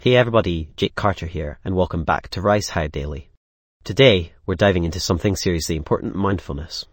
Hey everybody, Jake Carter here, and welcome back to Rise High Daily. Today, we're diving into something seriously important, mindfulness.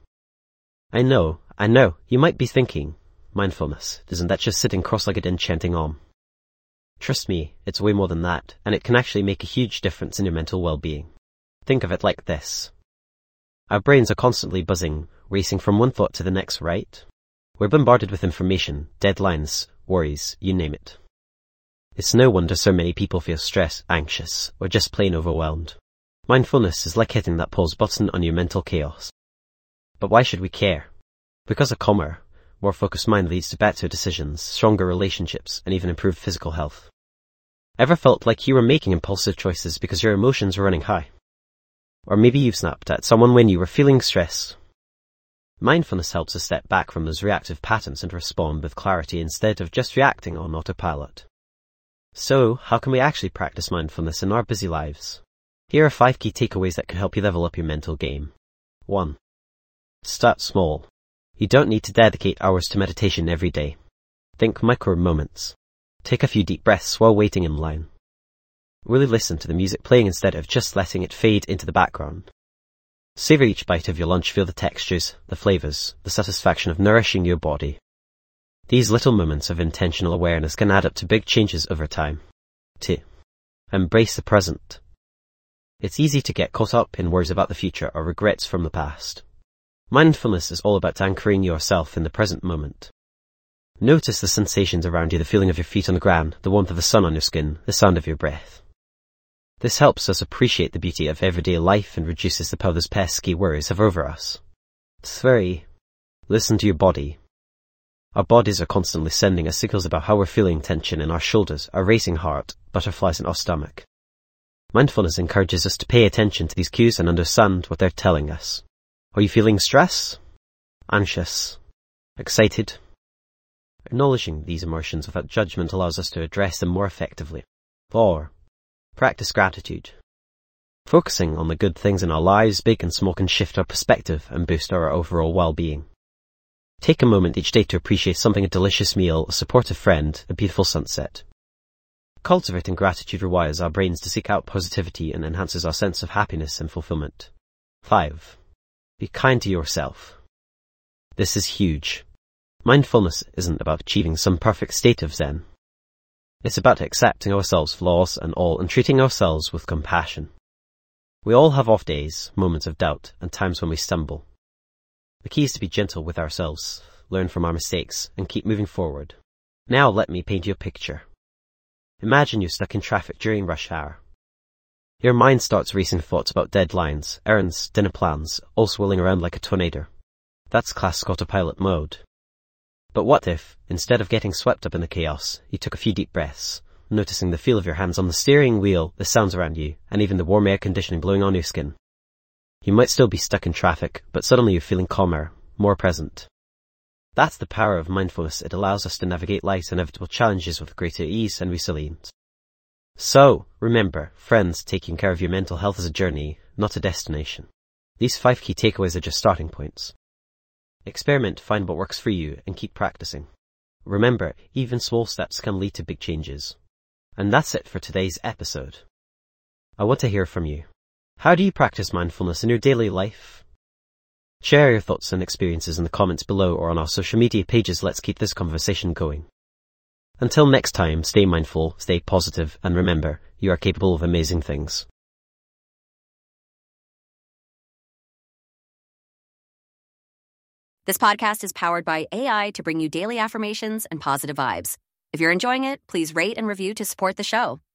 I know, you might be thinking, mindfulness, isn't that just sitting cross-legged and chanting Om? Trust me, it's way more than that, and it can actually make a huge difference in your mental well-being. Think of it like this. Our brains are constantly buzzing, racing from one thought to the next, right? We're bombarded with information, deadlines, worries, you name it. It's no wonder so many people feel stressed, anxious, or just plain overwhelmed. Mindfulness is like hitting that pause button on your mental chaos. But why should we care? Because a calmer, more focused mind leads to better decisions, stronger relationships, and even improved physical health. Ever felt like you were making impulsive choices because your emotions were running high? Or maybe you've snapped at someone when you were feeling stressed. Mindfulness helps us step back from those reactive patterns and respond with clarity instead of just reacting on autopilot. So, how can we actually practice mindfulness in our busy lives? Here are 5 key takeaways that can help you level up your mental game. 1. Start small. You don't need to dedicate hours to meditation every day. Think micro moments. Take a few deep breaths while waiting in line. Really listen to the music playing instead of just letting it fade into the background. Savor each bite of your lunch, feel the textures, the flavors, the satisfaction of nourishing your body. These little moments of intentional awareness can add up to big changes over time. 2. Embrace the present. It's easy to get caught up in worries about the future or regrets from the past. Mindfulness is all about anchoring yourself in the present moment. Notice the sensations around you, the feeling of your feet on the ground, the warmth of the sun on your skin, the sound of your breath. This helps us appreciate the beauty of everyday life and reduces the power those pesky worries have over us. 3. Listen to your body. Our bodies are constantly sending us signals about how we're feeling: tension in our shoulders, our racing heart, butterflies in our stomach. Mindfulness encourages us to pay attention to these cues and understand what they're telling us. Are you feeling stress? Anxious? Excited? Acknowledging these emotions without judgment allows us to address them more effectively. 4. Practice gratitude. Focusing on the good things in our lives, big and small, can shift our perspective and boost our overall well-being. Take a moment each day to appreciate something: a delicious meal, a supportive friend, a beautiful sunset. Cultivating gratitude rewires our brains to seek out positivity and enhances our sense of happiness and fulfillment. 5. Be kind to yourself. This is huge. Mindfulness isn't about achieving some perfect state of Zen. It's about accepting ourselves, flaws and all, and treating ourselves with compassion. We all have off days, moments of doubt, and times when we stumble. The key is to be gentle with ourselves, learn from our mistakes, and keep moving forward. Now let me paint you a picture. Imagine you're stuck in traffic during rush hour. Your mind starts racing thoughts about deadlines, errands, dinner plans, all swirling around like a tornado. That's classic autopilot mode. But what if, instead of getting swept up in the chaos, you took a few deep breaths, noticing the feel of your hands on the steering wheel, the sounds around you, and even the warm air conditioning blowing on your skin? You might still be stuck in traffic, but suddenly you're feeling calmer, more present. That's the power of mindfulness. It allows us to navigate life's inevitable challenges with greater ease and resilience. So, remember, friends, taking care of your mental health is a journey, not a destination. These 5 key takeaways are just starting points. Experiment, find what works for you, and keep practicing. Remember, even small steps can lead to big changes. And that's it for today's episode. I want to hear from you. How do you practice mindfulness in your daily life? Share your thoughts and experiences in the comments below or on our social media pages. Let's keep this conversation going. Until next time, stay mindful, stay positive, and remember, you are capable of amazing things. This podcast is powered by AI to bring you daily affirmations and positive vibes. If you're enjoying it, please rate and review to support the show.